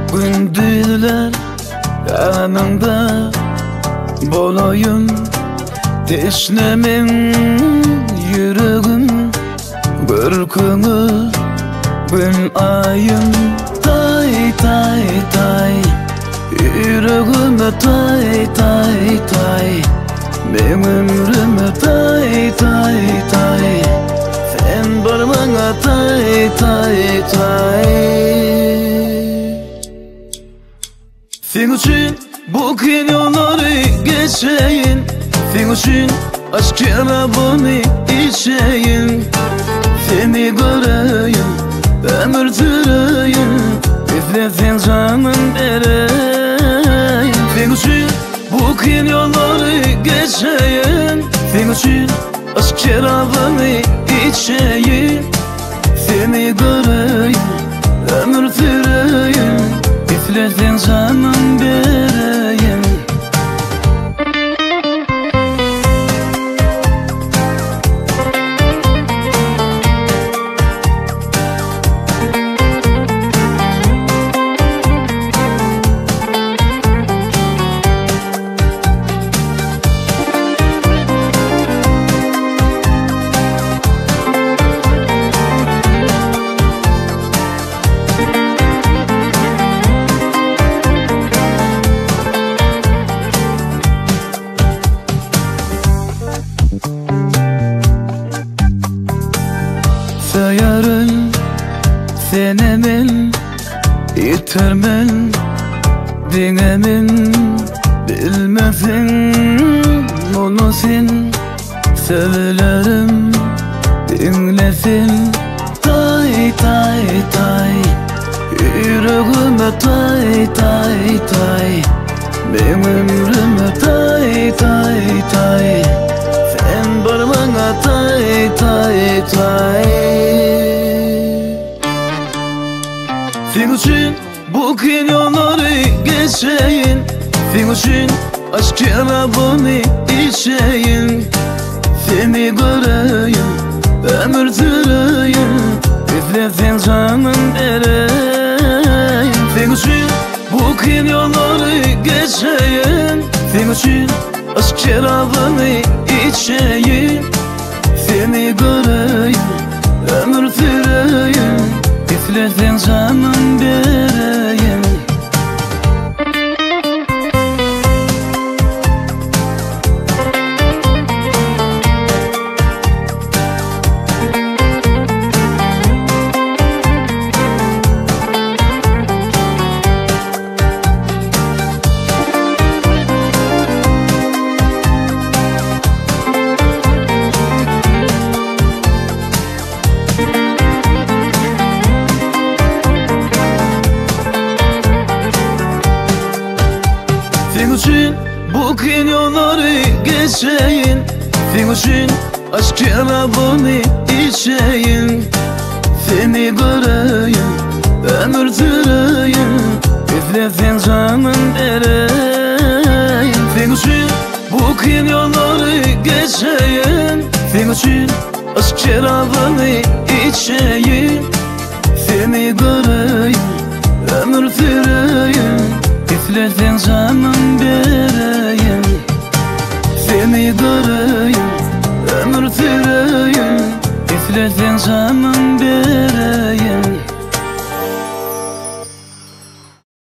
Gündüzler yanında bolayım, teşnemin yüreğim Görkünü gün ayım tay tay tay, yüreğime tay tay tay, benim ömrüme tay tay tay, sen bana tay tay tay. Senin için bu yolları geçeyim, senin için aşk yarabını içeyim, seni göreyim, ömür süreyim, üflesin canım vereyim. Senin için bu yolları geçeyim, senin için aşk yarabını içeyim, seni göreyim, ömür süreyim, üflesin canım vereyim. Sayarın senemin, yitirmen dinemin, bilmesin onu sen, sevilerim dinlesin tay tay tay, yüreğime tay tay tay, benim ömrüme tay tay tay, sen bana tay tay tay. Senin için bu yolları geçeyim, senin için aşk yarabını içeyim, seni göreyim, ömür süreyim, üflesin canım vereyim. Senin için bu yolları geçeyim, senin için aşk yarabını içeyim, seni göreyim, ömür süreyim, üflesin canım vereyim. Senin için bu yolları geçeyim, senin için aşk yarabını içeyim, seni göreyim, ömür süreyim, üflesin canım vereyim. Senin için bu yolları geçeyim, senin için aşk yarabını içeyim, seni göreyim, ömür süreyim, üflesin canım vereyim. Seni göreyim, ömür süreyim, üflesin canım vereyim.